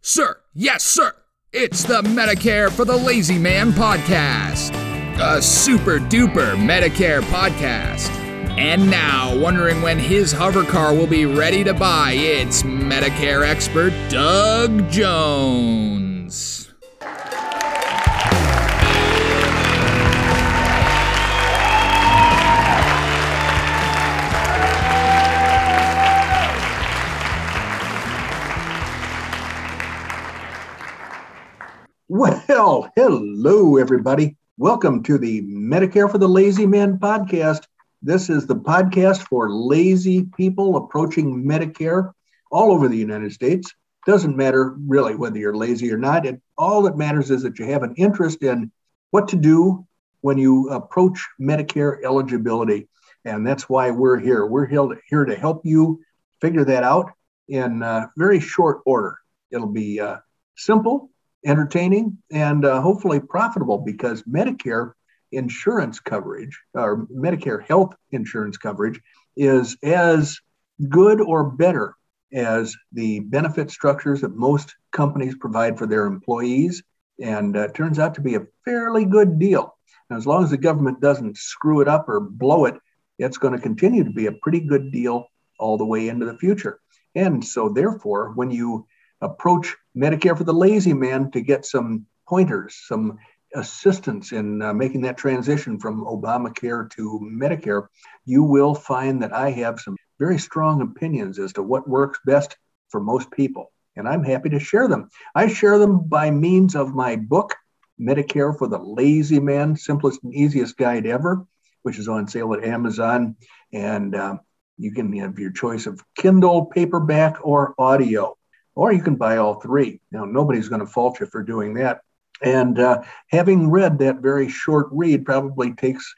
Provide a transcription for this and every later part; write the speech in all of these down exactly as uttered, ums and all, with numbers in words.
Sir, yes, sir. It's the Medicare for the Lazy Man podcast, a super duper Medicare podcast. And now, wondering when his hover car will be ready to buy, it's Medicare expert Doug Jones. Well, hello, everybody. Welcome to the Medicare for the Lazy Man podcast. This is the podcast for lazy people approaching Medicare all over the United States. Doesn't matter really whether you're lazy or not. It, all that matters is that you have an interest in what to do when you approach Medicare eligibility. And that's why we're here. We're here to help you figure that out in uh, very short order. It'll be uh, simple, entertaining, and uh, hopefully profitable, because Medicare insurance coverage or Medicare health insurance coverage is as good or better as the benefit structures that most companies provide for their employees, and uh, turns out to be a fairly good deal. And as long as the government doesn't screw it up or blow it, it's going to continue to be a pretty good deal all the way into the future. And so therefore, when you approach Medicare for the Lazy Man to get some pointers, some assistance in uh, making that transition from Obamacare to Medicare, you will find that I have some very strong opinions as to what works best for most people. And I'm happy to share them. I share them by means of my book, Medicare for the Lazy Man, Simplest and Easiest Guide Ever, which is on sale at Amazon. And uh, you can have your choice of Kindle, paperback, or audio. Or you can buy all three. Now, nobody's going to fault you for doing that. And uh, having read that very short read probably takes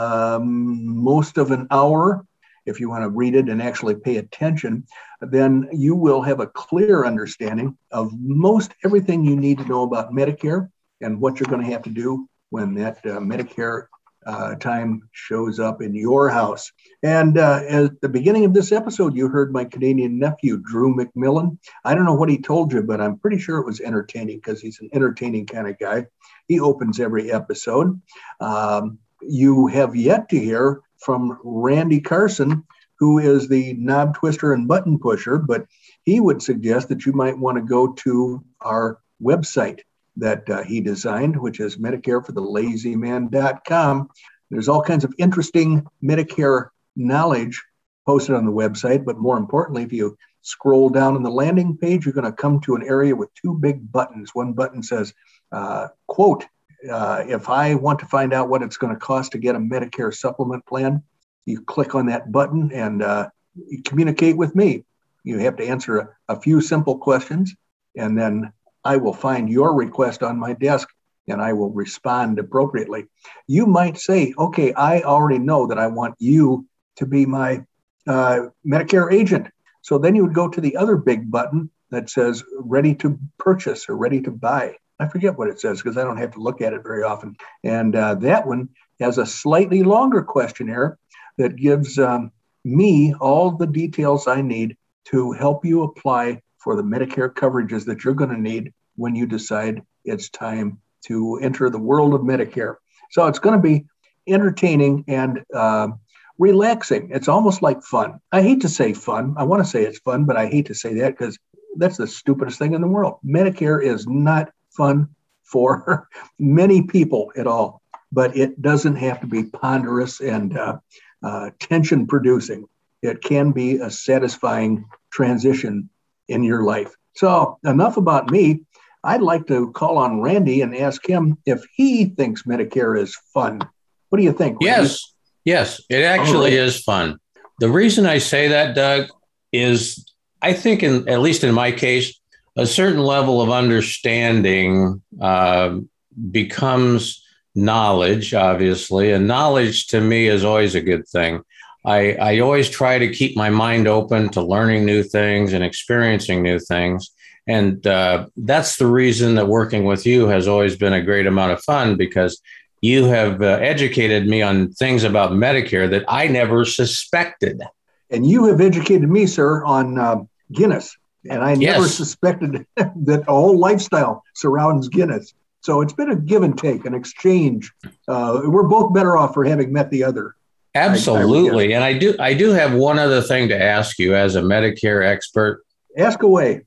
um, most of an hour. If you want to read it and actually pay attention, then you will have a clear understanding of most everything you need to know about Medicare and what you're going to have to do when that uh, Medicare Uh, time shows up in your house. And uh, at the beginning of this episode, you heard my Canadian nephew, Drew McMillan. I don't know what he told you, but I'm pretty sure it was entertaining, because he's an entertaining kind of guy. He opens every episode. Um, you have yet to hear from Randy Carson, who is the knob twister and button pusher, but he would suggest that you might want to go to our website that uh, he designed, which is medicare for the lazy man dot com. There's all kinds of interesting Medicare knowledge posted on the website, but more importantly, if you scroll down on the landing page, you're going to come to an area with two big buttons. One button says, uh, quote, uh, if I want to find out what it's going to cost to get a Medicare supplement plan, you click on that button and uh, you communicate with me. You have to answer a, a few simple questions, and then I will find your request on my desk and I will respond appropriately. You might say, okay, I already know that I want you to be my uh, Medicare agent. So then you would go to the other big button that says ready to purchase or ready to buy. I forget what it says because I don't have to look at it very often. And uh, that one has a slightly longer questionnaire that gives um, me all the details I need to help you apply for the Medicare coverages that you're going to need when you decide it's time to enter the world of Medicare. So it's going to be entertaining and uh, relaxing. It's almost like fun. I hate to say fun. I want to say it's fun, but I hate to say that because that's the stupidest thing in the world. Medicare is not fun for many people at all, but it doesn't have to be ponderous and uh, uh, tension producing. It can be a satisfying transition in your life. So enough about me. I'd like to call on Randy and ask him if he thinks Medicare is fun. What do you think, Randy? Yes, yes, it actually right. is fun. The reason I say that, Doug, is I think, in at least in my case, a certain level of understanding uh, becomes knowledge, obviously, and knowledge to me is always a good thing. I, I always try to keep my mind open to learning new things and experiencing new things. And uh, that's the reason that working with you has always been a great amount of fun, because you have uh, educated me on things about Medicare that I never suspected. And you have educated me, sir, on uh, Guinness. And I never Yes. suspected that a whole lifestyle surrounds Guinness. So it's been a give and take, an exchange. Uh, we're both better off for having met the other. Absolutely. I, I and I do I do have one other thing to ask you as a Medicare expert. Ask away.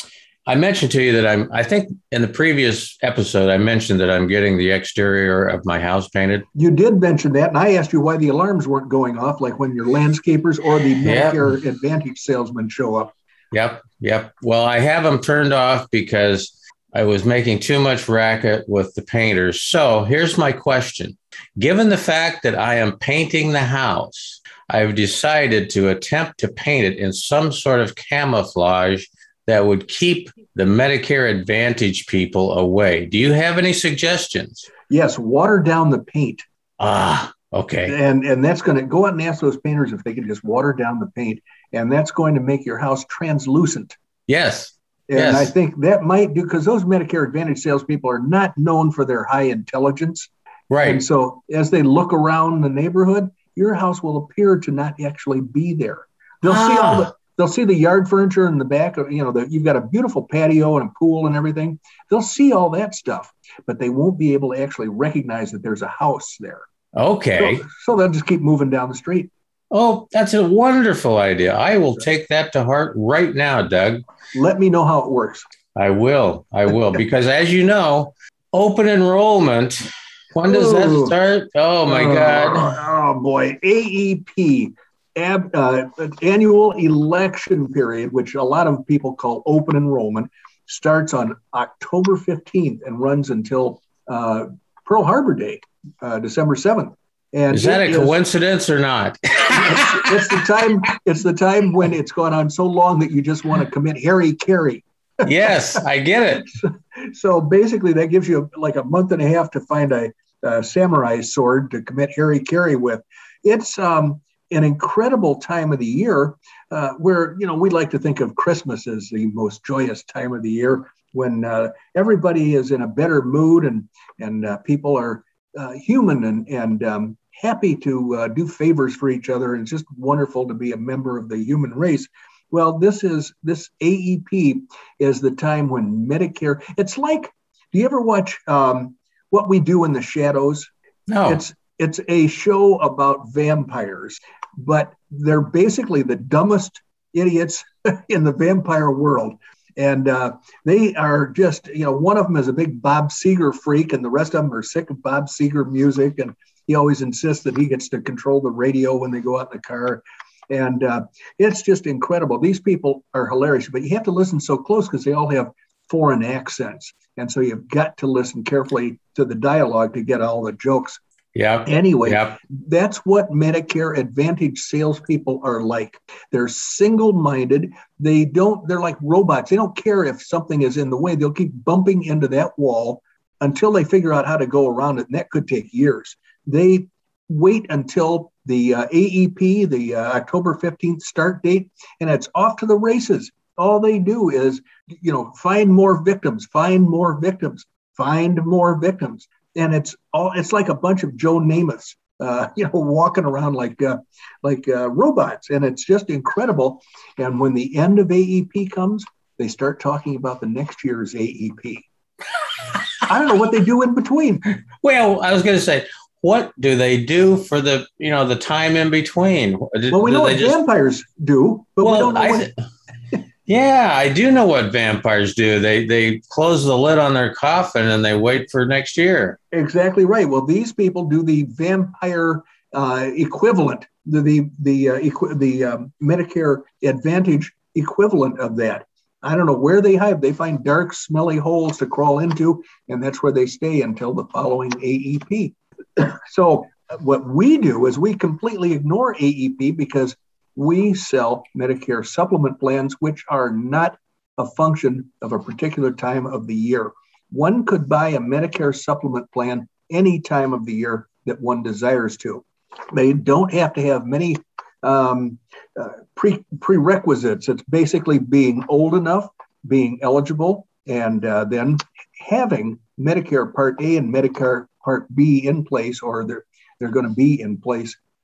I mentioned to you that I'm, I think in the previous episode, I mentioned that I'm getting the exterior of my house painted. You did mention that, and I asked you why the alarms weren't going off, like when your landscapers or the Medicare yep. Advantage salesmen show up. Yep, yep. Well, I have them turned off because I was making too much racket with the painters. So here's my question. Given the fact that I am painting the house, I've decided to attempt to paint it in some sort of camouflage that would keep the Medicare Advantage people away. Do you have any suggestions? Yes, water down the paint. Ah, okay. And and that's going to go out and ask those painters if they can just water down the paint, and that's going to make your house translucent. Yes. And yes. I think that might do, because those Medicare Advantage salespeople are not known for their high intelligence. Right. And so as they look around the neighborhood, your house will appear to not actually be there. They'll ah. see all the They'll see the yard furniture in the back of, you know, the, you've got a beautiful patio and a pool and everything. They'll see all that stuff, but they won't be able to actually recognize that there's a house there. Okay. So, so they'll just keep moving down the street. Oh, that's a wonderful idea. I will take that to heart right now, Doug. Let me know how it works. I will. I will. Because as you know, open enrollment, when does Ooh. that start? Oh, my oh, God. Oh, boy. A E P. Ab, uh, annual election period, which a lot of people call open enrollment, starts on October fifteenth and runs until uh, Pearl Harbor Day, uh, December seventh. And is that a is, coincidence or not? it's, it's the time. It's the time when it's gone on so long that you just want to commit Harry Carey. Yes, I get it. so, so basically, that gives you like a month and a half to find a, a samurai sword to commit Harry Carey with. It's um. an incredible time of the year uh, where, you know, we like to think of Christmas as the most joyous time of the year when uh, everybody is in a better mood and and uh, people are uh, human and, and um, happy to uh, do favors for each other. And it's just wonderful to be a member of the human race. Well, this is this A E P is the time when Medicare, it's like, do you ever watch um, What We Do in the Shadows? No. It's It's a show about vampires, but they're basically the dumbest idiots in the vampire world. And uh, they are just, you know, one of them is a big Bob Seger freak, and the rest of them are sick of Bob Seger music. And he always insists that he gets to control the radio when they go out in the car. And uh, it's just incredible. These people are hilarious, but you have to listen so close because they all have foreign accents. And so you've got to listen carefully to the dialogue to get all the jokes. Yeah. Anyway, yep. That's what Medicare Advantage salespeople are like. They're single-minded. They don't, they're like robots. They don't care if something is in the way. They'll keep bumping into that wall until they figure out how to go around it. And that could take years. They wait until the uh, A E P, the uh, October fifteenth start date, and it's off to the races. All they do is, you know, find more victims, find more victims, find more victims. And it's all, it's like a bunch of Joe Namaths, uh, you know, walking around like, uh, like uh, robots. And it's just incredible. And when the end of A E P comes, they start talking about the next year's A E P. I don't know what they do in between. Well, I was going to say, what do they do for the, you know, the time in between? Do, well, we know what just... vampires do, but well, we don't know I, what... Yeah, I do know what vampires do. They they close the lid on their coffin and they wait for next year. Exactly right. Well, these people do the vampire uh, equivalent, the the the, uh, equi- the um, Medicare Advantage equivalent of that. I don't know where they hide. They find dark, smelly holes to crawl into, and that's where they stay until the following A E P. So what we do is we completely ignore A E P because we sell Medicare supplement plans, which are not a function of a particular time of the year. One could buy a Medicare supplement plan any time of the year that one desires to. They don't have to have many um, uh, pre- prerequisites. It's basically being old enough, being eligible, and uh, then having Medicare Part A and Medicare Part B in place, or they're, they're going to be in place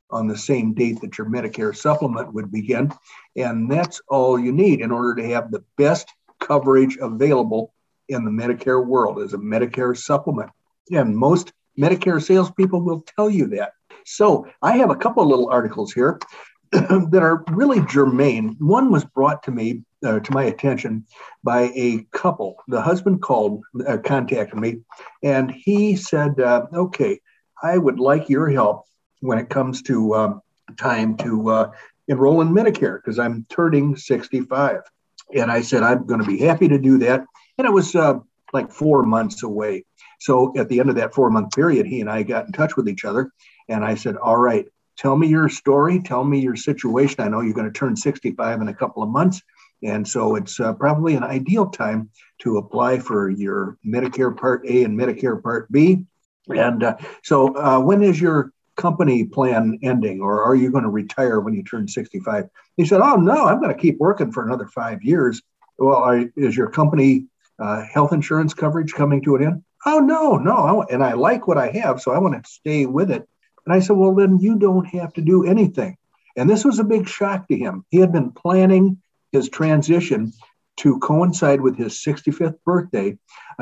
on the same date that your Medicare supplement would begin. And that's all you need in order to have the best coverage available in the Medicare world is a Medicare supplement. And most Medicare salespeople will tell you that. So I have a couple of little articles here that are really germane. One was brought to me, uh, to my attention by a couple. The husband called, uh, contacted me, and he said, uh, okay, I would like your help when it comes to um, time to uh, enroll in Medicare because I'm turning sixty-five. And I said, I'm going to be happy to do that. And it was uh, like four months away. So at the end of that four month period, he and I got in touch with each other. And I said, all right, tell me your story. Tell me your situation. I know you're going to turn sixty-five in a couple of months. And so it's uh, probably an ideal time to apply for your Medicare Part A and Medicare Part B. And uh, so uh, when is your company plan ending, or are you going to retire when you turn sixty-five? He said, oh, no, I'm going to keep working for another five years. Well, are, is your company uh, health insurance coverage coming to an end? Oh, no, no. I, and I like what I have, so I want to stay with it. And I said, well, then you don't have to do anything. And this was a big shock to him. He had been planning his transition to coincide with his sixty-fifth birthday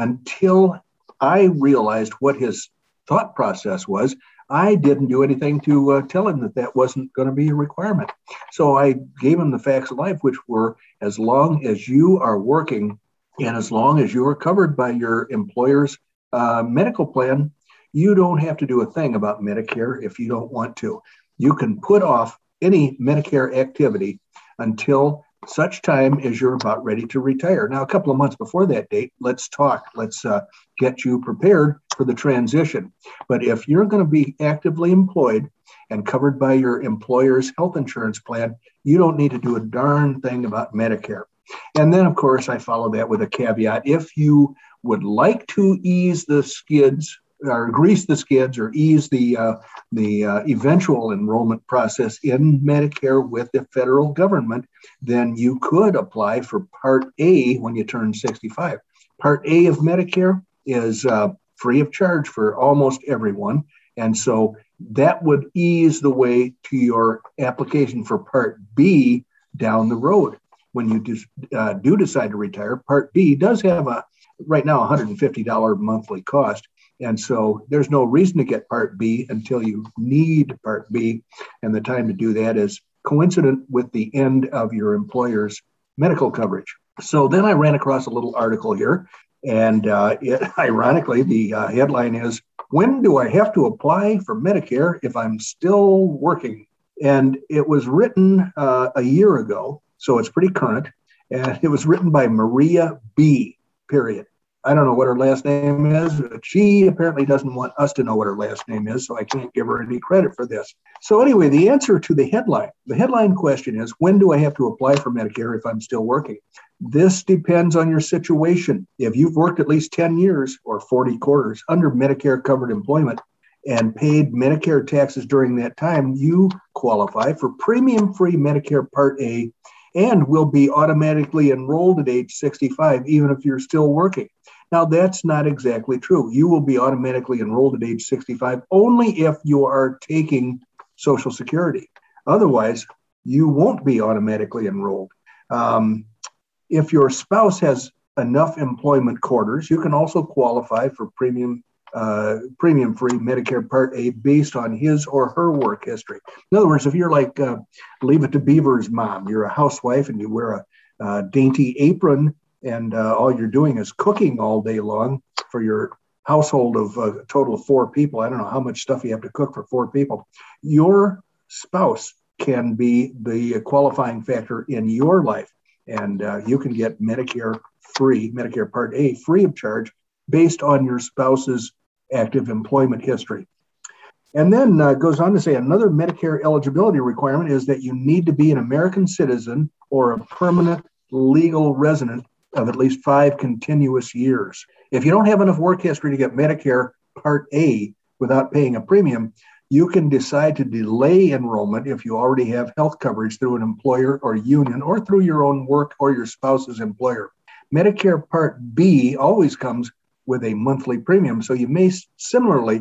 until I realized what his thought process was. I didn't do anything to uh, tell him that that wasn't going to be a requirement. So I gave him the facts of life, which were as long as you are working and as long as you are covered by your employer's uh, medical plan, you don't have to do a thing about Medicare if you don't want to. You can put off any Medicare activity until such time as you're about ready to retire. Now, a couple of months before that date, let's talk. Let's uh, get you prepared for the transition. But if you're going to be actively employed and covered by your employer's health insurance plan, you don't need to do a darn thing about Medicare. And then, of course, I follow that with a caveat. If you would like to ease the skids or grease the skids or ease the uh, the uh, eventual enrollment process in Medicare with the federal government, then you could apply for Part A when you turn sixty-five. Part A of Medicare is uh, free of charge for almost everyone. And so that would ease the way to your application for Part B down the road. When you do, uh, do decide to retire, Part B does have a, right now, one hundred fifty dollars monthly cost. And so there's no reason to get Part B until you need Part B. And the time to do that is coincident with the end of your employer's medical coverage. So then I ran across a little article here. And uh, it, ironically, the uh, headline is, when do I have to apply for Medicare if I'm still working? And it was written uh, a year ago, so it's pretty current. And it was written by Maria B., period. I don't know what her last name is, but she apparently doesn't want us to know what her last name is, so I can't give her any credit for this. So anyway, the answer to the headline, the headline question is, when do I have to apply for Medicare if I'm still working? This depends on your situation. If you've worked at least ten years or forty quarters under Medicare covered employment and paid Medicare taxes during that time, you qualify for premium-free Medicare Part A and will be automatically enrolled at age sixty-five, even if you're still working. Now, that's not exactly true. You will be automatically enrolled at age sixty-five only if you are taking Social Security. Otherwise, you won't be automatically enrolled. Um, if your spouse has enough employment quarters, you can also qualify for premium uh, premium-free Medicare Part A based on his or her work history. In other words, if you're like uh, Leave It to Beaver's mom, you're a housewife and you wear a uh, dainty apron and uh, all you're doing is cooking all day long for your household of uh, a total of four people. I don't know how much stuff you have to cook for four people. Your spouse can be the qualifying factor in your life. And uh, you can get Medicare free, Medicare Part A free of charge based on your spouse's active employment history. And then uh, goes on to say another Medicare eligibility requirement is that you need to be an American citizen or a permanent legal resident of at least five continuous years. If you don't have enough work history to get Medicare Part A without paying a premium, you can decide to delay enrollment if you already have health coverage through an employer or union or through your own work or your spouse's employer. Medicare Part B always comes with a monthly premium, so you may similarly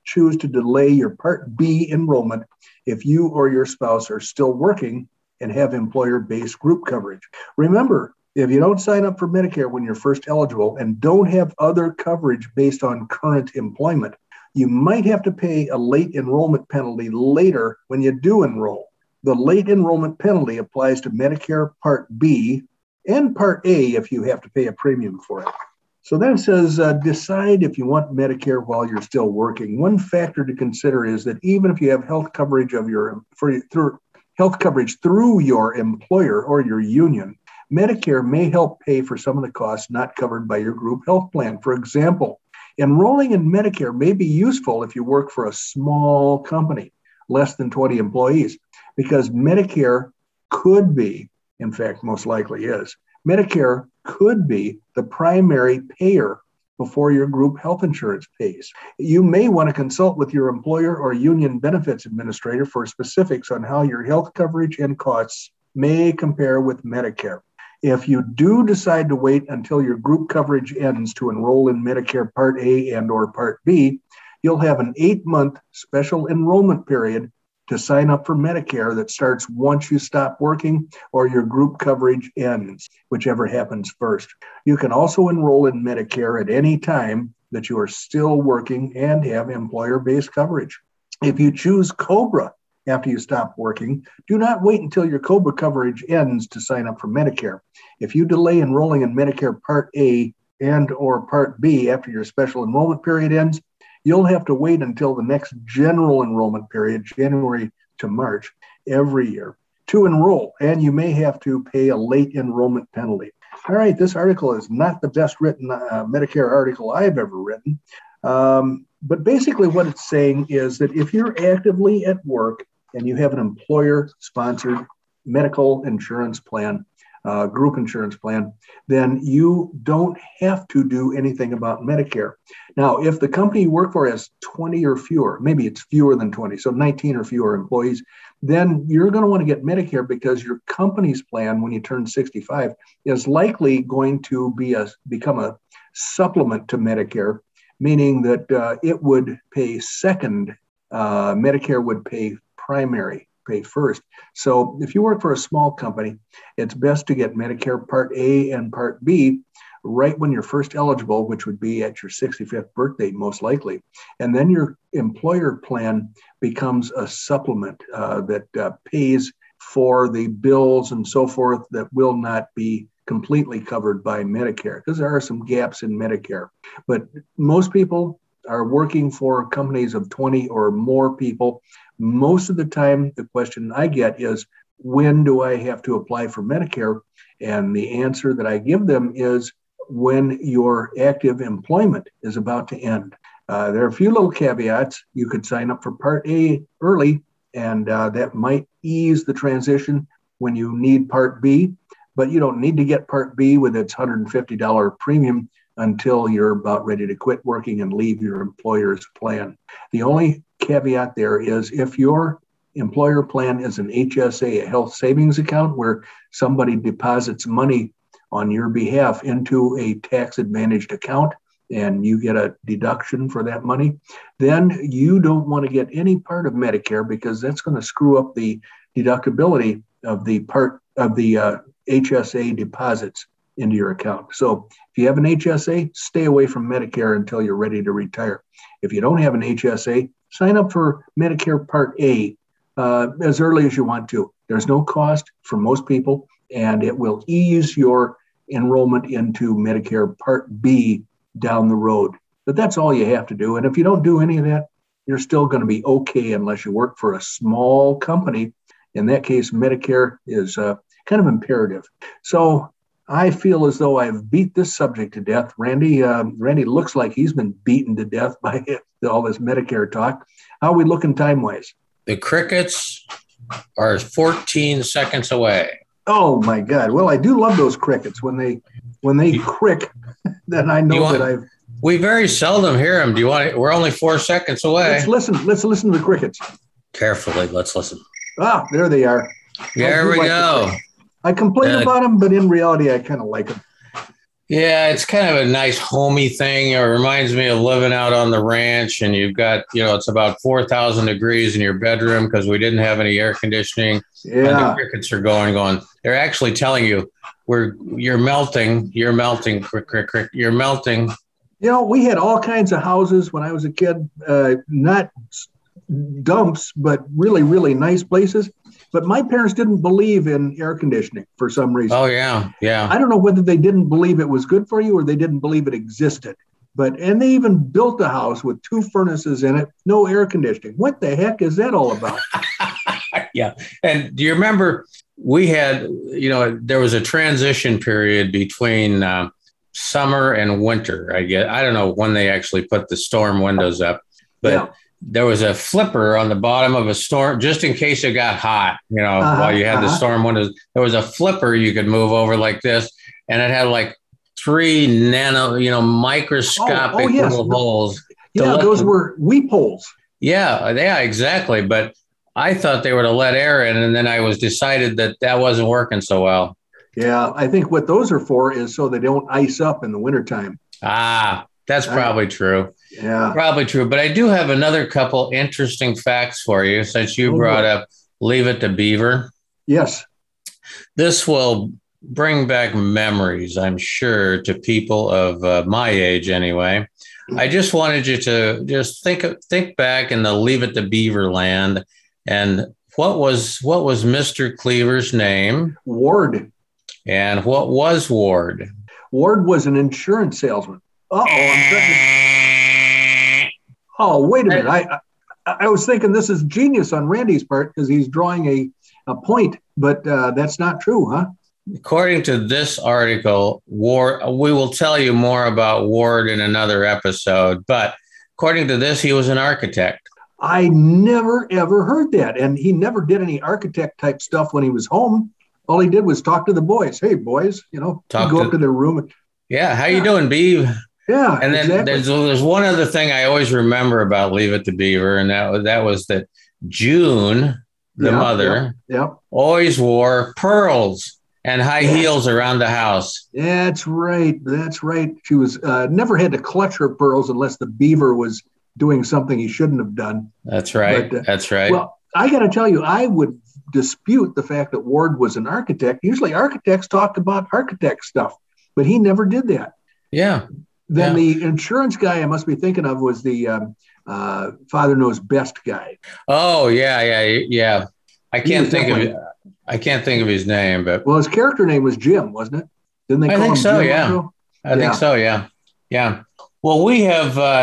choose to delay your Part B enrollment if you or your spouse are still working and have employer-based group coverage. Remember, if you don't sign up for Medicare when you're first eligible and don't have other coverage based on current employment, you might have to pay a late enrollment penalty later when you do enroll. The late enrollment penalty applies to Medicare Part B and Part A if you have to pay a premium for it. So then it says, uh, decide if you want Medicare while you're still working. One factor to consider is that even if you have health coverage of your for through health coverage through your employer or your union, Medicare may help pay for some of the costs not covered by your group health plan. For example, enrolling in Medicare may be useful if you work for a small company, less than twenty employees, because Medicare could be, in fact, most likely is, Medicare could be the primary payer before your group health insurance pays. You may want to consult with your employer or union benefits administrator for specifics on how your health coverage and costs may compare with Medicare. If you do decide to wait until your group coverage ends to enroll in Medicare Part A and or Part B, you'll have an eight-month special enrollment period to sign up for Medicare that starts once you stop working or your group coverage ends, whichever happens first. You can also enroll in Medicare at any time that you are still working and have employer-based coverage. If you choose COBRA after you stop working, do not wait until your COBRA coverage ends to sign up for Medicare. If you delay enrolling in Medicare Part A and or Part B after your special enrollment period ends, you'll have to wait until the next general enrollment period, January to March, every year to enroll, and you may have to pay a late enrollment penalty. All right, this article is not the best written uh, Medicare article I've ever written, um, but basically what it's saying is that if you're actively at work and you have an employer-sponsored medical insurance plan, uh, group insurance plan, then you don't have to do anything about Medicare. Now, if the company you work for has twenty or fewer, maybe it's fewer than twenty, so nineteen or fewer employees, then you're going to want to get Medicare because your company's plan when you turn sixty-five is likely going to be a become a supplement to Medicare, meaning that uh, it would pay second, uh, Medicare would pay primary, pay first. So if you work for a small company, it's best to get Medicare Part A and Part B right when you're first eligible, which would be at your sixty-fifth birthday, most likely. And then your employer plan becomes a supplement uh, that uh, pays for the bills and so forth that will not be completely covered by Medicare, because there are some gaps in Medicare. But most people are working for companies of twenty or more people. Most of the time, the question I get is, when do I have to apply for Medicare? And the answer that I give them is when your active employment is about to end. Uh, there are a few little caveats. You could sign up for Part A early, and uh, that might ease the transition when you need Part B, but you don't need to get Part B with its one hundred fifty dollars premium until you're about ready to quit working and leave your employer's plan. The only caveat there is if your employer plan is an H S A, a health savings account, where somebody deposits money on your behalf into a tax-advantaged account and you get a deduction for that money, then you don't want to get any part of Medicare because that's going to screw up the deductibility of the part of the uh, H S A deposits into your account. So if you have an H S A, stay away from Medicare until you're ready to retire. If you don't have an H S A, sign up for Medicare Part A uh, as early as you want to. There's no cost for most people, and it will ease your enrollment into Medicare Part B down the road. But that's all you have to do. And if you don't do any of that, you're still going to be okay unless you work for a small company. In that case, Medicare is uh, kind of imperative. So I feel as though I've beat this subject to death. Randy, uh, Randy looks like he's been beaten to death by all this Medicare talk. How are we looking time-wise? The crickets are fourteen seconds away. Oh my God! Well, I do love those crickets when they when they crick. Then I know want, that I've. We very seldom hear them. Do you want? We're only four seconds away. Let's listen. Let's listen to the crickets. Carefully, let's listen. Ah, there they are. There we like go. I complain uh, about them, but in reality, I kind of like them. Yeah, it's kind of a nice homey thing. It reminds me of living out on the ranch, and you've got, you know, it's about four thousand degrees in your bedroom because we didn't have any air conditioning. Yeah. And the crickets are going, going. They're actually telling you, we're, you're melting, you're melting, crick, crick, crick, you're melting. You know, we had all kinds of houses when I was a kid, uh, not dumps, but really, really nice places. But my parents didn't believe in air conditioning for some reason. Oh, yeah. Yeah. I don't know whether they didn't believe it was good for you or they didn't believe it existed. But, and they even built a house with two furnaces in it, no air conditioning. What the heck is that all about? Yeah. And do you remember we had, you know, there was a transition period between uh, summer and winter. I guess, I don't know when they actually put the storm windows up, but yeah. There was a flipper on the bottom of a storm, just in case it got hot, you know, uh-huh, while you had uh-huh. the storm windows. There was a flipper you could move over like this, and it had like three nano, you know, microscopic oh, oh, yes. little holes. Yeah, those were weep holes. Yeah, yeah, exactly. But I thought they were to let air in, and then I was decided that that wasn't working so well. Yeah, I think what those are for is so they don't ice up in the wintertime. Ah, that's probably I, true. Yeah, probably true. But I do have another couple interesting facts for you since you oh, brought up Leave It to Beaver. Yes. This will bring back memories, I'm sure, to people of uh, my age anyway. I just wanted you to just think think back in the Leave It to Beaver land, and what was what was Mister Cleaver's name? Ward. And what was Ward? Ward was an insurance salesman. Uh-oh, I'm thinking. Oh, wait a minute. I, I I was thinking this is genius on Randy's part because he's drawing a, a point, but uh, that's not true, huh? According to this article, Ward, we will tell you more about Ward in another episode, but according to this, he was an architect. I never, ever heard that. And he never did any architect type stuff when he was home. All he did was talk to the boys. Hey, boys, you know, go to, up to their room. And, yeah, how yeah. you doing, Beav? Yeah, and then exactly. there's there's one other thing I always remember about Leave It to Beaver, and that was that was that June, the yeah, mother, yeah, yeah. always wore pearls and high yeah. heels around the house. That's right. That's right. She was uh, never had to clutch her pearls unless the beaver was doing something he shouldn't have done. That's right. But, uh, That's right. Well, I got to tell you, I would dispute the fact that Ward was an architect. Usually, architects talk about architect stuff, but he never did that. Yeah. Then yeah. the insurance guy I must be thinking of was the um, uh, Father Knows Best guy. Oh yeah, yeah, yeah. I can't think of it. I can't think of his name, but well, his character name was Jim, wasn't it? Didn't they call I think him so. Jim Yeah, also? I think yeah. so. Yeah, yeah. Well, we have uh,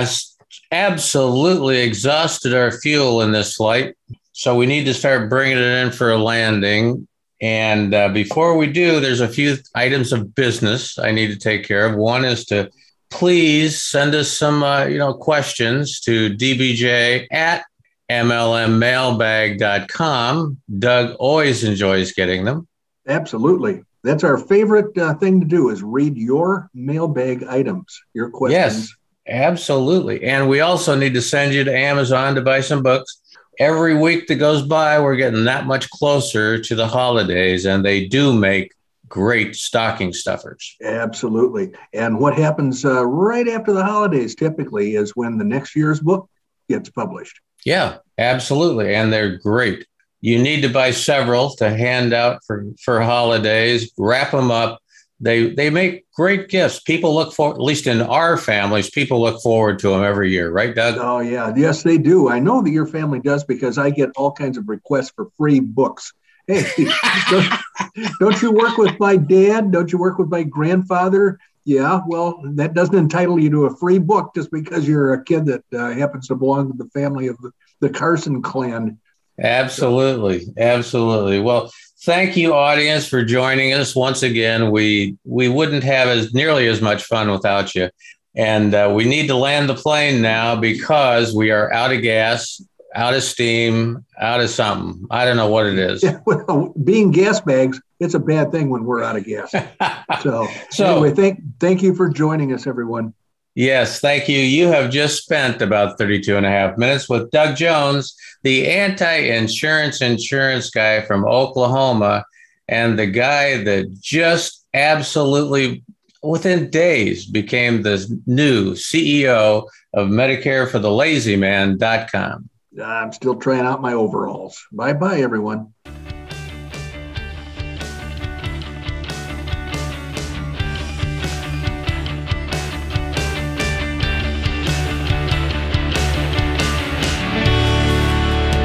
absolutely exhausted our fuel in this flight, so we need to start bringing it in for a landing. And uh, before we do, there's a few items of business I need to take care of. One is to please send us some, uh, you know, questions to d b j at m l m mailbag dot com. Doug always enjoys getting them. Absolutely. That's our favorite uh, thing to do is read your mailbag items, your questions. Yes, absolutely. And we also need to send you to Amazon to buy some books. Every week that goes by, we're getting that much closer to the holidays, and they do make great stocking stuffers. Absolutely. And what happens uh, right after the holidays typically is when the next year's book gets published. Yeah, absolutely. And they're great. You need to buy several to hand out for, for holidays, wrap them up. They they make great gifts. People look for, at least in our families, people look forward to them every year. Right, Doug? Oh, yeah. Yes, they do. I know that your family does because I get all kinds of requests for free books. Hey, don't, don't you work with my dad? Don't you work with my grandfather? Yeah, well, that doesn't entitle you to a free book just because you're a kid that uh, happens to belong to the family of the, the Carson clan. Absolutely. Absolutely. Well, thank you, audience, for joining us once again. We we wouldn't have as nearly as much fun without you. And uh, we need to land the plane now because we are out of gas, out of steam, out of something. I don't know what it is. Yeah, well, being gas bags, it's a bad thing when we're out of gas. So, so anyway, thank, thank you for joining us, everyone. Yes, thank you. You have just spent about thirty-two and a half minutes with Doug Jones, the anti-insurance insurance guy from Oklahoma, and the guy that just absolutely within days became the new C E O of Medicare for the Lazy Man dot com. I'm still trying out my overalls. Bye-bye, everyone.